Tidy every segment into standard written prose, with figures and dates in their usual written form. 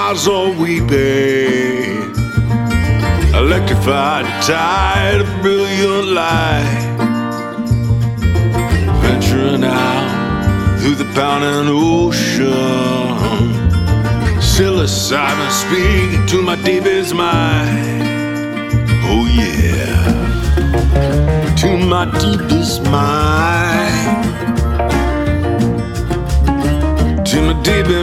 eyes are weeping, electrified, tide of brilliant light, venturing out through the pounding ocean, psilocybin speaking to my deepest mind. Oh yeah, to my deepest mind, to my deepest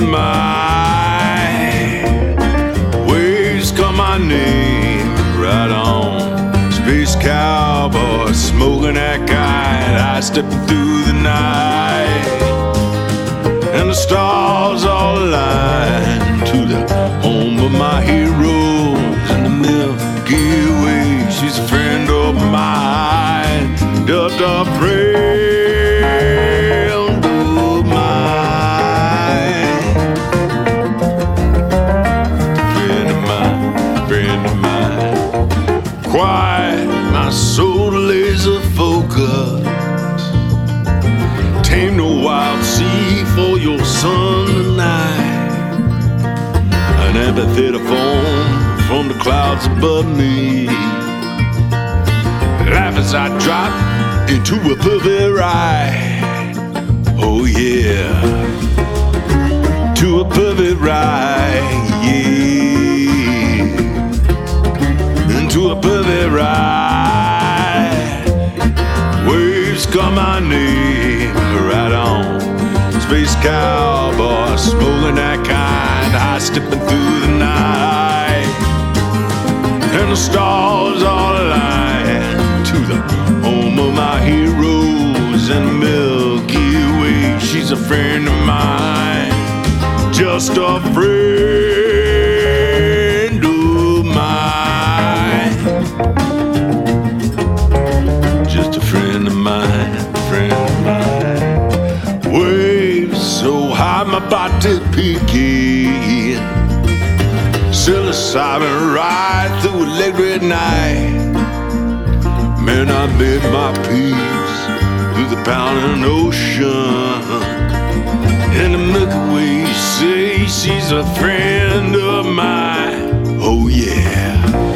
mind. Waves call my name, right on. Space cowboy, smoking that kite, I stepping through the night, and the stars all align to the home of my heroes in the Milky Way. She's a friend of mine, just a friend of mine, friend of mine, friend of mine. Quiet my soul to laser focus, tame the wild sea for your sun tonight, an amphitheater form from the clouds above me. Laugh as I drop into a perfect ride. Oh yeah, to a perfect ride, yeah, into a perfect ride. Waves call my name, right on. Space cowboy, smoking that kind, high stepping through the night, and the stars all align to the home of my heroes in the Milky Way. She's a friend of mine, just a friend of mine, just a friend of mine, friend of mine. Waves so high my body peaking, psilocybin right through a late night. Man, I made my peace through the pounding ocean, and the Milky Way say she's a friend of mine. Oh yeah,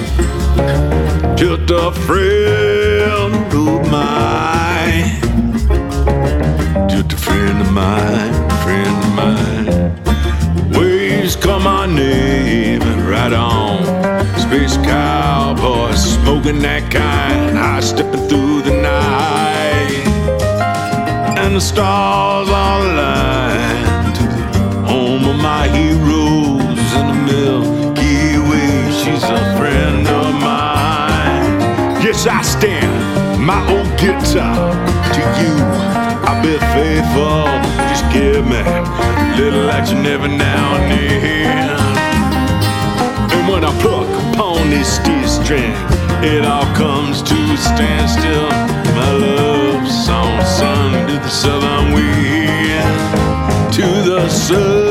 just a friend of mine, just a friend of mine, friend of mine. Waves call my name, right on. Space cowboy, smoking that kind, high stepping through the night, and the stars all align to the home of my heroes in the Milky Way. She's a friend of mine. Yes, I stand my old guitar to you. I'll be faithful, just give me a little action every now and then. And when I pluck upon this steel string, it all comes to a standstill. My love song sung to the southern wind, to the sun.